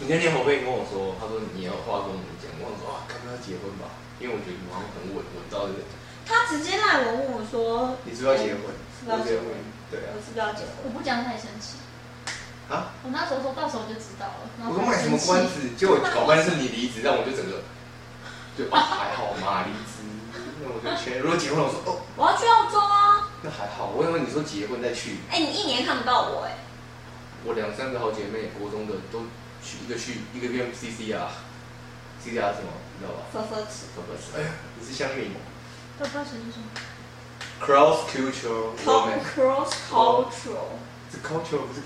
你那天侯贝跟我说，他说你要话跟我们讲，我说啊，赶快要结婚吧，因为我觉得你好像很稳到这个。 他直接来我问我说， 你是不是要结婚？ 是不是要结婚？ 对啊。 我是不是要结婚？ 我不讲太生气。 啊？ 我那时候说到时候就知道了。 我说卖什么关子？结果搞半是你离职，让我就整个就还好嘛，离职。那我就如果结婚，我说哦， 我要去澳洲啊。 那还好，我以为你说结婚再去。 你一年看不到我我2、3个好姐妹，国中的都一个跟 CCR 什么，你知道吧？ 分词。 哎呀，你是乡民。 分词是什么 ？Cross cultural romance。 Cross cultural。 是 cultural 不是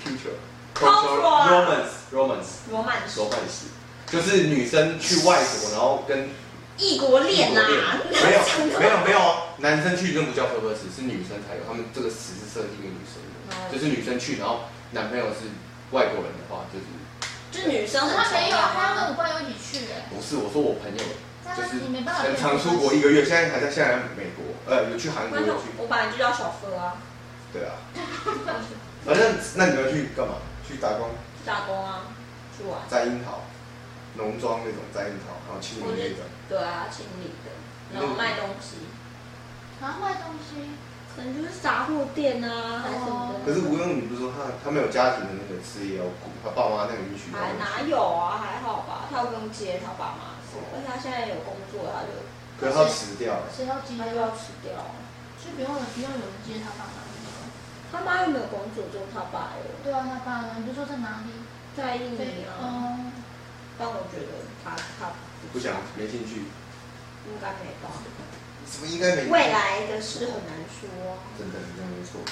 culture。romance。就是女生去外国，然后跟异国恋啊。 没有，男生去真不叫分词，是女生才有。他们这个词是设计给女生的，就是女生去，然后男朋友是外国人的话，就是女生他没有，他要跟我朋友一起去不是，我说我朋友，就是很常出国1个月，现在在美国，有去韩国有去。 我本来就叫小哥啊。 对啊。反正那你们去干嘛？去打工？ 打工啊，去玩。 摘樱桃，农庄那种摘樱桃，然后清理那种。 对啊，清理的，然后卖东西。 卖东西？ 可能就是杂货店啊，还是什么的。 可是吴庸，你不是说他没有家庭的那个事业要顾，他爸妈那个允许。 哪有啊？还好吧，他又不用接他爸妈，而且他现在有工作，他就。 可是他辞掉了。 谁要接？ 他就要辞掉。 所以不用有人接他爸妈。 他妈又没有工作，只有他爸有。 对啊，他爸呢？你就说在哪里？ 在印尼啊。但我觉得他不想，没兴趣。 应该没吧？ 什么应该没？ 未来的事很难说。 真的，你这样没错。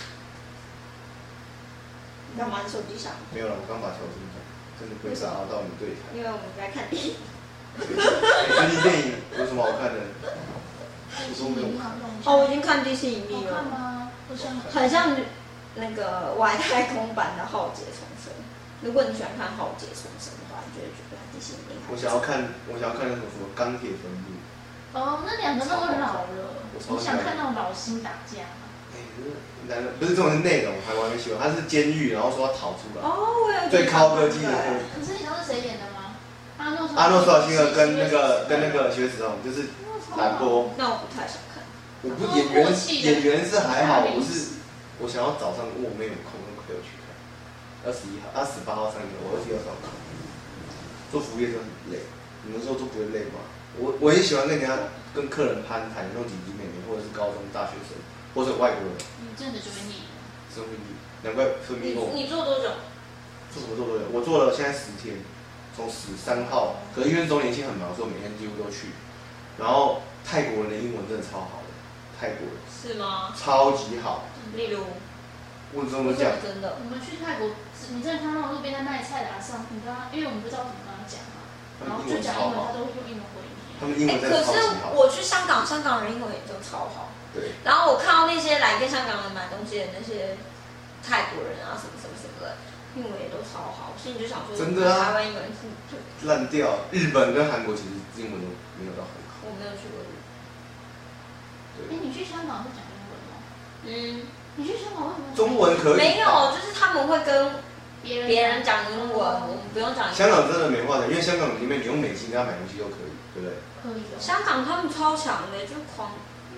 你干嘛？手机响？ 没有了，我刚把小声讲，真的不会打扰到你对台。 因为我们在看电影。 最近电影有什么好看的？我都没有看。 我已经看《地心引力》了。 好看吗？ 很像那个外太空版的《浩劫重生》。如果你喜欢看《浩劫重生》的话，你就会觉得《地心引力》。我想要看那种什么钢铁坟墓。 那两个都老了。你想看那种老星打架吗？ 不是这种是内容，我还没喜欢。他是监狱，然后说要逃出来。 我有。 最高科技的。 可是你知道是谁演的吗？阿诺 ·施瓦辛格跟那个学子龙，就是兰波。 那我不太想看。 演员是还好，我想要早上我没有空，陪我去看。21号、18号上映，我21号上映。做服务业真的很累，你们说都不会累吗？我也喜欢跟人家跟客人攀谈，那种姐姐妹妹，或者是高中大学生，或者外国人。 你真的就会腻。 真会腻，难怪分泌后。 你做多久？ 做多久？我做了现在10天，从13号。可是因为周年庆很忙，所以我每天几乎都去。然后泰国人的英文真的超好的，泰国人。 是吗？ 超级好。 例如。 我怎么讲？ 真的。 我们去泰国，你真的看到路边在卖菜的上，你知道，因为我们不知道怎么跟他讲嘛，然后就讲英文，他都会用英文回你。 他们英文真的超级好。 可是我去香港人英文也都超好。 对。 然后我看到那些来跟香港人买东西的那些泰国人啊，什么的，英文也都超好，所以你就想说， 真的啊， 台湾英文是烂掉。日本跟韩国其实英文都没有到很好。 我没有去过日本。你去香港是讲英文吗？你去香港为什么？ 中文可以。 没有，就是他们会跟别人讲英文，我们不用讲英文。 香港真的没话讲，因为香港里面你用美金跟他买东西都可以，对不对？ 可以的。 香港他们超强的，就狂，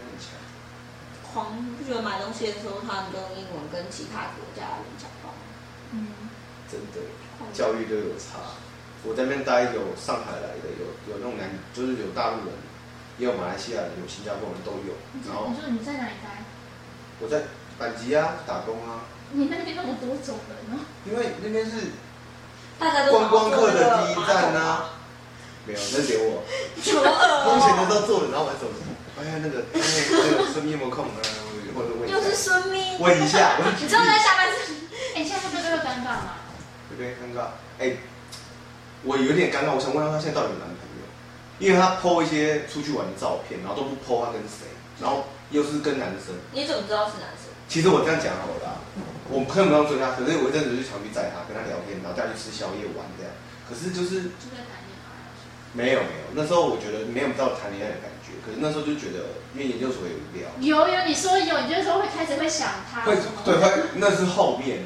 不觉得买东西的时候他们都用英文跟其他国家人讲话。 真的，教育都有差。我在那边待有上海来的，有那种就是有大陆人，也有马来西亚人，有新加坡人都有。然后你说你在哪里待？ 我在板吉啊，打工啊。 你那边那么多种人呢？ 因为那边是观光客的第一站啊。没有，那留我。空闲的时候坐着，然后玩手机。那个孙咪有没有空？或者问一下。 又是孙咪。 问一下， 你知道在下半身？ 现在会不会尴尬吗？ 有点尴尬。我有点尴尬，我想问他现在到底有男朋友？因为他 po 一些出去玩的照片，然后都不 po 他跟谁，然后又是跟男生。 你怎么知道是男生？ 其实我这样讲好了，我根本不用追他，可是我一阵子就常去载他，跟他聊天，然后带他去吃宵夜玩这样。可是就是没有，那时候我觉得没有到谈恋爱的感觉，可是那时候就觉得，因为研究所也无聊。 有，你说有，你就是说会开始会想他。 对，那是后面。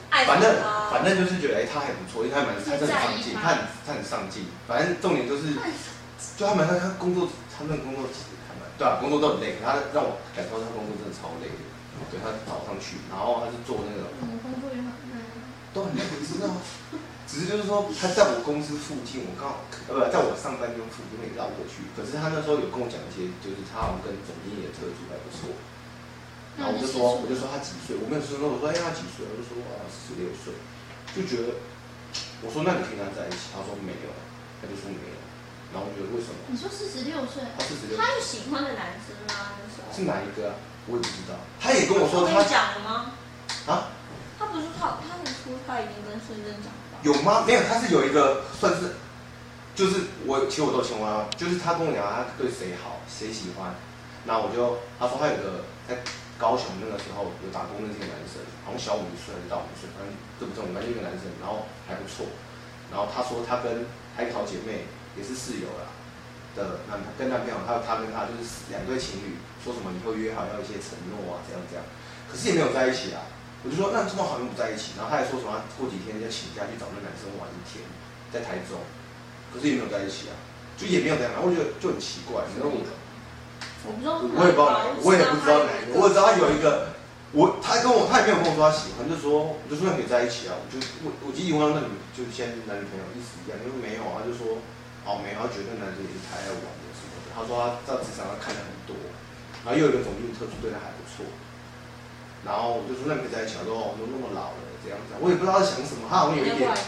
反正就是觉得他还不错，因为他很上进，他很上进。反正重点就是，就他工作，他们工作其实对啊，工作都很累，他让我感受到他工作真的超累的。对，他早上去，然后他是做那种， 工作也很累， 都很累，你知道。只是就是说，他在我公司附近，我刚好在我上班地方附近可以绕过去。可是他那时候有跟我讲一些，就是他好像跟总经理的特质还不错。然后我就说他几岁，我没有说，我说他几岁，我就说46岁，就觉得，我说那你可以跟他在一起，他说没有，他就说没有。然后我觉得为什么？ 你说46岁？ 他46岁。 他有喜欢的男生吗？那时候是哪一个啊？我也不知道。他也跟我说他讲了吗？ 啊？ 他不是他们说他已经跟孙正讲了。 有吗？没有，他是有一个算是，就是其实我都有牵过他，就是他跟我讲他对谁好，谁喜欢，那他说他有个在高雄那个时候有打工的这个男生，好像小5岁还是大5岁，反正这不重要，反正一个男生，然后还不错，然后他说他跟还有一个好姐妹也是室友啦的男朋友，还有他跟他就是2对情侣，说什么以后约好要一些承诺啊，这样，可是也没有在一起啊。我就说那这么好像不在一起，然后他还说什么过几天就请假去找那男生玩1天，在台中，可是也没有在一起啊，就也没有这样，我觉得就很奇怪，你知道我不知道， 我也不知道哪一个，我只知道他有一个，他也没有跟我说他喜欢，我就说那可以在一起啊，我就以为那你就先男女朋友意思一样，因为没有啊，他就说没有，他觉得那男生也是太爱玩的什么的，他说他在职场上看了很多，然后又有一个总经理特质对他还不错。然后我就说那你可以在一起，他说我都那么老了这样子，我也不知道他想什么，他好像有一点，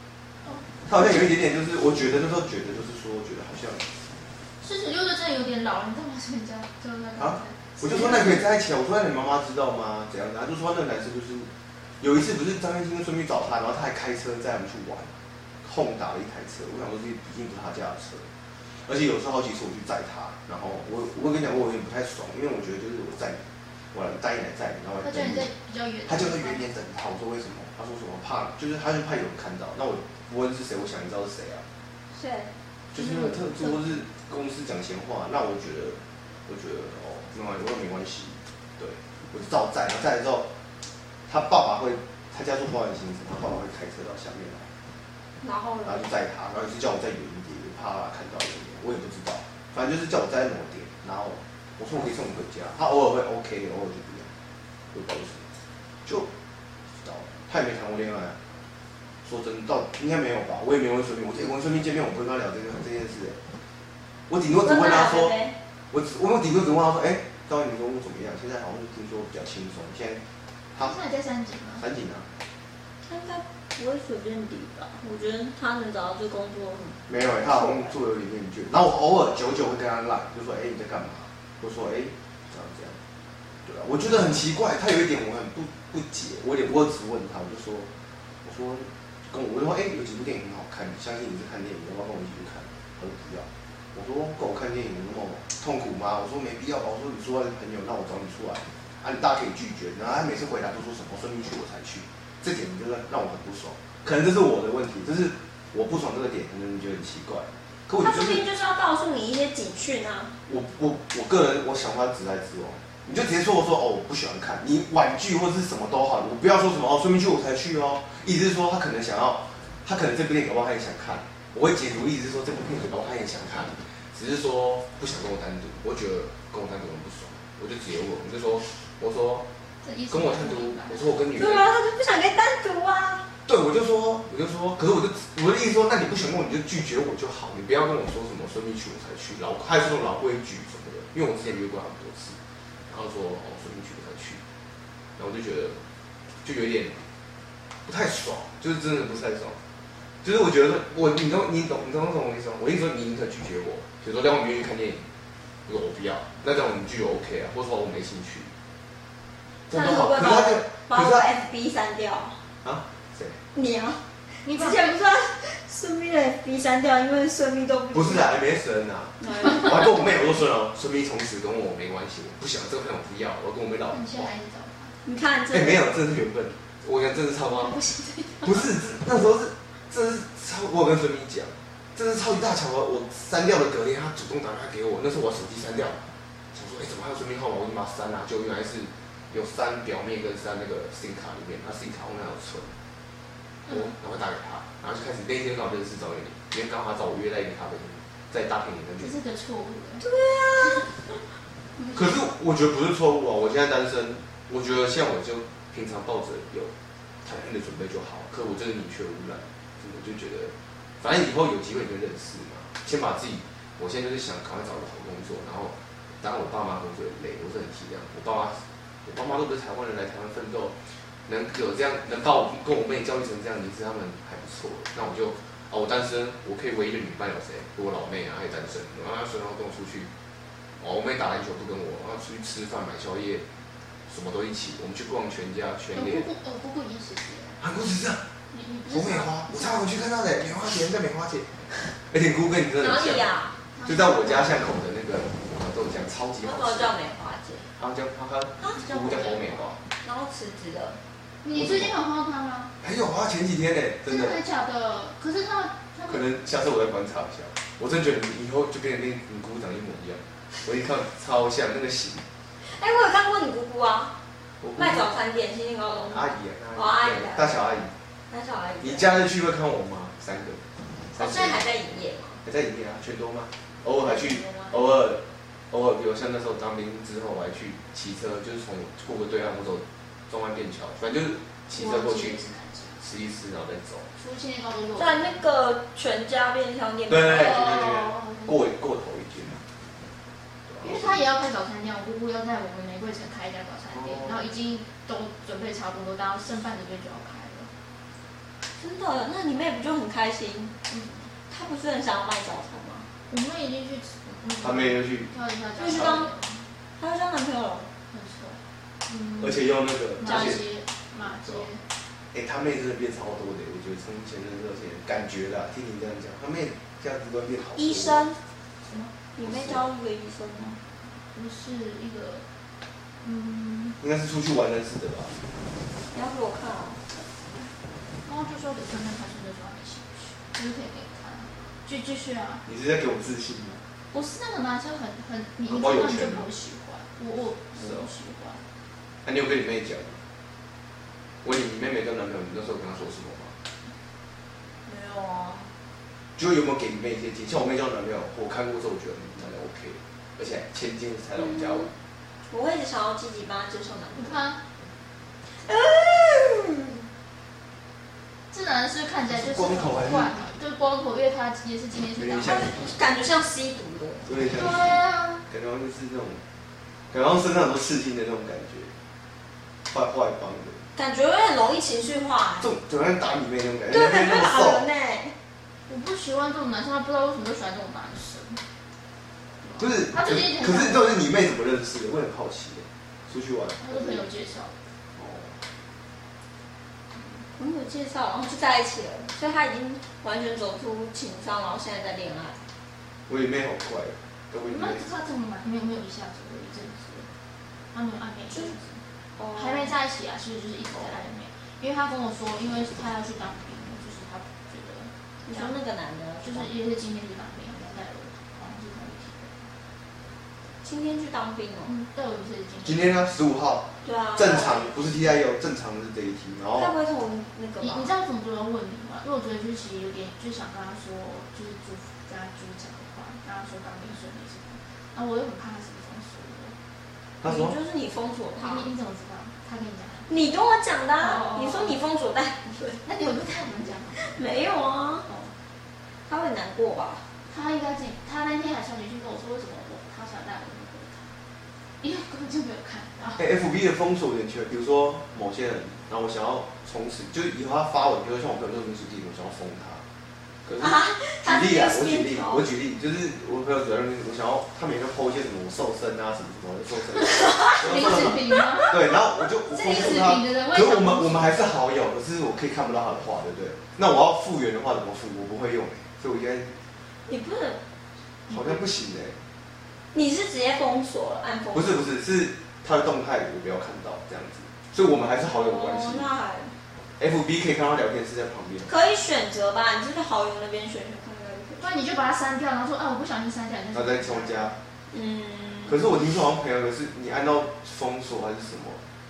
就是我觉得那时候觉得好像 46岁真的有点老了，你干嘛说人家就那个？ 我就说那可以在一起啊，我说那你妈妈知道吗？怎样的？他就说那个男生就是有一次不是张燕青跟孙玉找他，然后他还开车载他们去玩，轰打了一台车，我想说这毕竟不是他家的车，而且有时候好几次我去载他，然后我跟你讲我有点不太爽，因为我觉得就是我载你。我答应来载你，然后我他叫你在比较远， 他就在远点等他。我说为什么？他说什么怕，他就怕有人看到。那我问是谁，我想你知道是谁啊？ 谁？ 就是那个特助或是公司讲闲话。那我觉得没关系。对，我就照载，然后载了之后，他家住花园新城，他爸爸会开车到下面来， 然后就载他，然后也是叫我再远一点，怕他看到一点，我也不知道，反正就是叫我载某点，然后。我说我可以送你回家，他偶尔会 OK， 偶尔就不要，我不知道为什么，就不知道，他也没谈过恋爱，说真的，应该没有吧？我也没有问孙明，我跟孙明见面，我不跟他聊这件事，我顶多只问他说，我顶多只问他说，赵云你说我怎么样？现在好像听说比较轻松，现在他现在在三井吗？ 三井啊， 他应该不会随便离吧？我觉得他能找到这工作没有他好像做有点厌倦，然后我偶尔久会跟他赖，就说你在干嘛？我说这样，对啊，我觉得很奇怪，他有一点我很不解，我有点不会质问他，我就说有几部电影很好看，相信你是看电影，要不要跟我一起去看？他说不要，我说跟我看电影有那么痛苦吗？我说没必要吧，我说你说他是朋友，那我找你出来，你大家可以拒绝，然后他每次回答都说什么顺便去我才去，这点真的让我很不爽，可能这是我的问题，就是我不爽这个点，可能你觉得很奇怪。 他说不定就是要告诉你一些警讯啊。 我个人我想法直来直往，你就直接说我不喜欢看，你婉拒或是什么都好，我不要说什么顺便去我才去哦。意思是说他可能这部电影搞不好他也想看，我会解读意思是说这部电影搞不好他也想看，只是说不想跟我单独，我觉得跟我单独很不爽，我就直接问，我说跟我单独，我说我跟女人。 对啊，他就不想跟你单独啊。 对，我就说，可是我的意思说，那你不喜欢跟我，你就拒绝我就好，你不要跟我说什么顺便去我才去，还有这种老规矩什么的，因为我之前约过他很多次，然后说顺便去我才去，然后我就觉得就有点不太爽，就是真的不太爽，就是我觉得你懂我意思吗？我意思说你宁可拒绝我，比如说让我约去看电影，如果我不要，那这样我们拒绝 OK 啊，或者说我没兴趣， 这样都好，可是他就把我 FB 删掉啊？谁？ 你啊？你之前不是顺便的 FB 删掉，因为顺便都不是啊，MSN 啊，我还跟我妹我都说了，顺便从此跟我没关系，我不想这个朋友不要，我跟我妹老。 你现在还是找他？ 你看这。 没有，这是缘分。我跟真是超吗？不是，那时候这是超，我跟孙明讲，这是超级大巧合。我删掉的隔天，他主动打电话给我，那是我手机删掉，想说怎么还有孙明号码，我就把它删了，就原来是有删表面跟删那个 SIM 卡里面，那 SIM 卡后面还有存，然后打给他，然后就开始那天刚好认识赵月玲，因为刚好找我约在一个咖啡厅，在大片里那边。 这是个错误。 对啊。 可是我觉得不是错误啊，我现在单身，我觉得像我就平常抱着有谈恋爱的准备就好，可我真的宁缺毋滥，我就觉得，反正以后有机会就认识嘛，先把自己，我现在就是想赶快找个好工作，然后当然我爸妈工作也累，我是很体谅，我爸妈都不是台湾人来台湾奋斗，能有这样能把我跟我妹教育成这样，其实他们还不错，那我就我单身，我可以唯一的女伴有谁？有我老妹啊，她也单身，然后她随后跟我出去。我妹打篮球不跟我，然后出去吃饭买宵夜，什么都一起。我们去逛全家、全联。 姑姑已经实习了。 韩国是这样。我美花，我才回去看到的梅花田在梅花田。而且姑跟你真的很像。 哪里啊？ 就在我家巷口的那个豆浆，超级好吃。 我叫梅花姐。 他叫姑叫红梅花。 然后辞职了。 你最近有看到他吗？ 还有啊，前几天呢，真的。 真的假的？可是他可能下次我再观察一下。我真觉得你以后就跟你姑长一模一样。我一看超像那个型。 我有看过你姑姑啊，卖早餐店，新兴高中。 阿姨阿姨大小阿姨。 大小阿姨。 你假日去会看我吗？3个。 现在还在营业吗？ 还在营业啊，全多吗？偶尔还去，偶尔，比如像那时候当兵之后，我还去骑车，就是从过个对岸，我走中安便桥，反正就是骑车过去吃一吃，然后再走。 在那个全家便利商店。 对，过头一间。 因为他也要开早餐店，我姑姑要在我们玫瑰城开一家早餐店，然后已经都准备差不多，然后剩半个月就要开了。 真的？那你妹不就很开心？她不是很想要卖早餐吗？ 我妹已经去吃， 她妹又去跳一下就去当，她要交男朋友了。 没错。 而且用那个马街。 他妹真的变超多的，我觉得从前的热情感觉啦，听你这样讲，她妹价值观变好多。 医生。 什么？ 你妹交一个医生吗？ 不是一个， 应该是出去玩认识的吧？ 你要给我看啊。 然后就说给看看他是不是说没兴趣，就是可以给你看，继续啊。 你是在给我自信吗？ 我是那个男生你看到你就不喜欢，我不喜欢。 你有跟你妹讲吗？问你妹妹跟男朋友，你那时候跟她说什么吗？ 没有啊。 就有没有给你妹一些建议？像我妹交男朋友，我看过之后，我觉得蛮 OK， 而且千金才来我们家玩。 我会一直想要积极帮她介绍男朋友。 你看，这男的是看起来就是很怪嘛，就是光头，因为他也是今天去当， 感觉像吸毒的。 对啊。 感觉就是那种，感觉身上很多刺青的那种感觉，坏帮的。 感觉很容易情绪化。 就好像打你妹那种感觉。 对，感觉打人呢。 我不喜欢这种男生，他不知道为什么就喜欢这种男生。 不是， 他最近可是这是你妹怎么认识的？我很好奇。出去玩。 他是朋友介绍。 朋友介绍，然后就在一起了，所以他已经完全走出情商，然后现在在恋爱。 我也妹好怪， 那他怎么没有一下子，有一阵子，他没有暧昧，就是还没在一起啊，其实就是一直在暧昧。因为他跟我说，因为他要去当兵，就是他觉得。 你说那个男的， 就是也是今天去当兵，然后带我，好像是同一天。 今天去当兵哦。 带我是今天呢，15号。 对啊。 正常不是 TIU，正常是这一题，然后。 他不会从那个。 你知道怎么多人问你吗？因为我觉得就是其实有点，就想跟他说，就是跟他讲的话，跟他说当兵顺利什么。然后我又很怕他什么封锁我。 他说。 就是你封锁他。 你怎么知道？他跟你讲。 你跟我讲的。你说你封锁带。 那你有跟他们讲吗？ 没有啊。他会难过吧？ 他应该自己，他那天还传简讯跟我说，为什么他想带我回他？因为根本就没有看到。 FB 的封锁有点缺，比如说某些人，然后我想要从此，就是以后他发文，比如说像我朋友热名书记，我想要封他。可是举例啊，我举例，就是我朋友主要我想要他每天 po 一些什么我瘦身啊什么什么的瘦身。 李子平吗？ 对，然后我就封锁他。可是我们还是好友，可是我可以看不到他的话，对不对？那我要复原的话怎么复？我不会用所以我现在。 你不能。 好像不行你是直接封锁了，按封锁？ 不是，是他的动态我不要看到这样子，所以我们还是好友关系。 那还。 FB 可以看到聊天室在旁边。 可以选择吧，你就在好友那边选看看。 不然你就把它删掉，然后说我不小心删掉， 然后再重加。可是我听说好像朋友的是你按到封锁还是什么，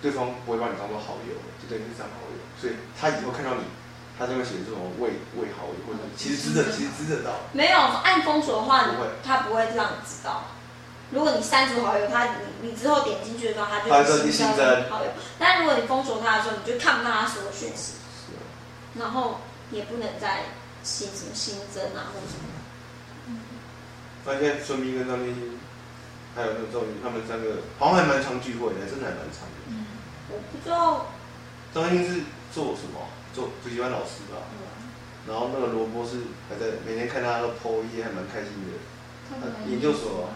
对方不会把你当做好友，就等于是当好友，所以他以后看到你，他就会写这种未好友，或者其实知得到。 没有按封锁的话，他不会让你知道。如果你删除好友，你之后点进去的时候，他就新增好友。但如果你封锁他的时候，你就看不到他所有讯息，然后也不能再新增啊或什么。 发现孙明跟张天心，还有那个赵云，他们3个好像还蛮常聚会的，真的还蛮常的。 我不知道。 张天心是做什么？做补习班老师吧。然后那个萝卜是还在每天看他都 po 一，还蛮开心的。研究所。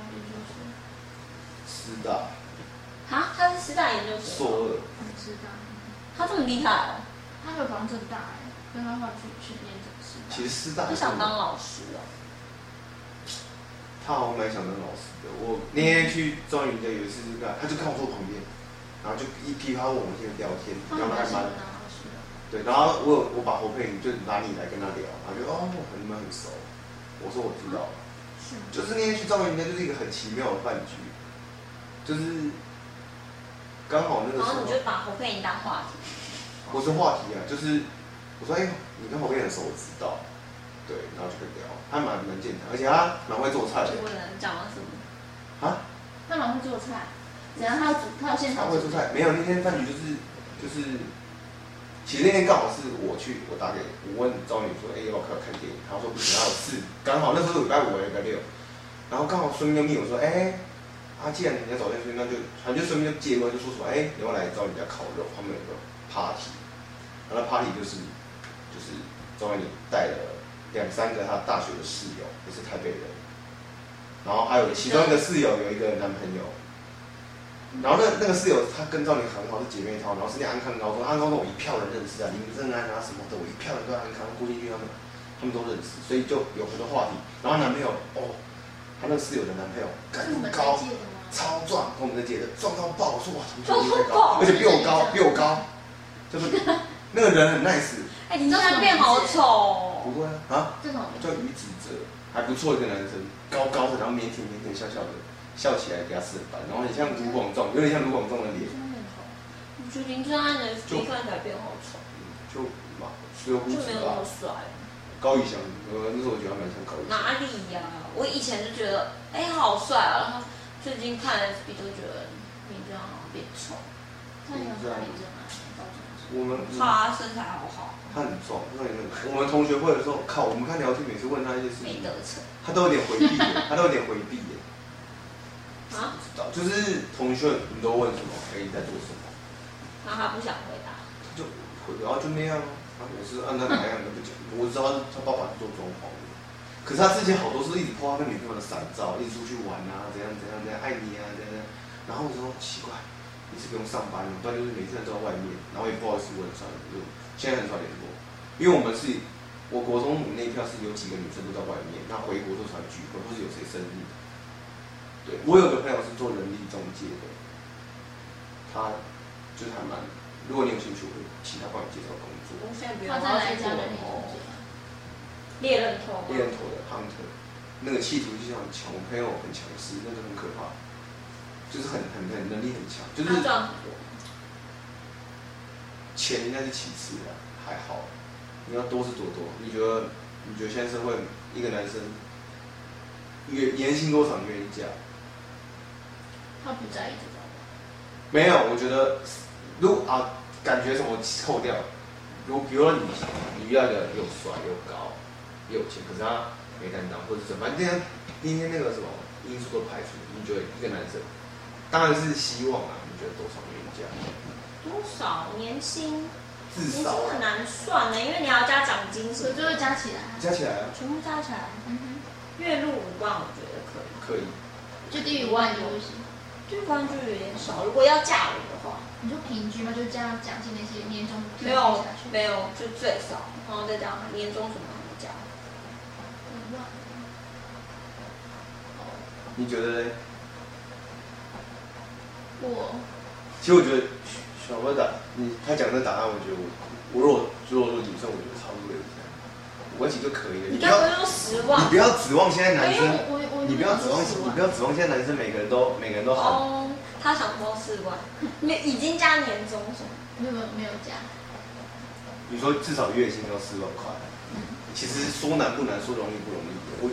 师大。 啊，他是师大研究所。 硕二。 师大。 他这么厉害哦。 他有考上政大哎，跟他后来去念师大。 其实师大。 他想当老师哦。 他好像蛮想当老师的。我那天去庄云家有一次就他就看我坐旁边，然后就一噼啪问我先聊天，聊得还蛮。对，然后我把侯佩莹就拿你来跟他聊，然后就你们很熟。我说我知道。就是那天去庄云家就是一个很奇妙的饭局，就是刚好那个时候。 然后你就把侯佩莹当话题。 不是话题啊，就是我说你跟侯佩莹很熟，我知道。对，然后就跟聊，他蛮健谈，而且他蛮会做菜的。 我能讲到什么？ 啊？ 他蛮会做菜，怎样？他要现场。 他会做菜，没有那天饭局就是，其实那天刚好是我问赵女说，要不要看电影？他说不行，他有事，刚好那时候礼拜5还是礼拜6，然后刚好孙明就密我说，既然你要找见孙明，那就反正就孙明就接过来就说什么，你要来找你家烤肉，他们有个 party， 然后 party 就是赵云带了2、3个他大学的室友，也是台北人，然后还有其中一个室友有一个男朋友，然后那个室友他跟赵宁很好，是姐妹淘，然后是念安康高中，安康高中我一票人认识啊，林正安啊什么的，我一票人都安康，郭进去他们都认识，所以就有很多话题。然后男朋友他那个室友的男朋友干很高，超壮，跟我们这届的壮到爆，我说哇，同学你太高，而且比我高，就是那个人很 nice。 你现在变好丑哦。 不会啊，叫于子哲，还不错一个男生，高高的，然后腼腆笑笑的，笑起来给他4分，然后很像卢广仲，有点像卢广仲的脸。 我觉得林正安的一看起来变好丑。 就没有那么帅。 高以翔，那时候我觉得他蛮像高以翔。 哪里呀？我以前就觉得好帅啊，然后最近看 FB 都觉得林正安好像变丑。 他有哪里正安？ 他身材好好。 他很壮，我们同学会的时候，靠，我们看聊天，每次问他一些事情， 没得逞， 他都有点回避耶， 啊？ 不知道，就是同学你都问什么，你在做什么？ 然后他不想回答。 然后就那样啊，我是按他哪样都不讲，我知道他爸爸是做装潢的，可是他之前好多是一直po他跟女朋友的闪照，一直出去玩啊，怎样，爱你啊，怎样，然后我说奇怪，你是不用上班，不然就是每次都在外面，然后也不好意思问，现在很少联络，因为我国中那一票是有几个女生都在外面，那回国都常聚会，或是有谁生日。对，我有个朋友是做人力中介的，他就是还蛮，如果你有兴趣，我会请他帮你介绍工作。 他在哪一家人力中介？ 猎人头的 hunter， 那个企图就很强，我朋友很强势，那个很可怕，就是很能力很强，就是。 他赚很多。 钱应该是其次的，还好。你要多是多，你觉得现在社会一个男生年薪多少愿意嫁？ 他不在意这种。 没有，我觉得感觉什么扣掉，比如说你遇到一个又帅又高又有钱，可是他没担当或者是什么，反正今天那个什么因素都排除，你觉得一个男生当然是希望啊，你觉得多少愿意嫁？ 多少年薪？ 至少很难算呢，因为你要加奖金， 所以就会加起来。 加起来啊。 全部加起来，月入5万，我觉得可以。 可以。 就低于5万就不行。 低于5万就有点少，如果要嫁人的话。 你就平均嘛，就加奖金那些年终。 没有，就最少，然后再加上年终什么加。 5万。 你觉得嘞？其实我觉得小哥他讲的答案，我觉得我如果说女生，我觉得差不多也是这样，5万起就可以了。 你刚刚说10万， 你不要指望现在男生， 你不要指望现在男生每个人都好。 他想包4万，已经加年终什么？ 没有加。 你说至少月薪要4万块，其实说难不难，说容易不容易。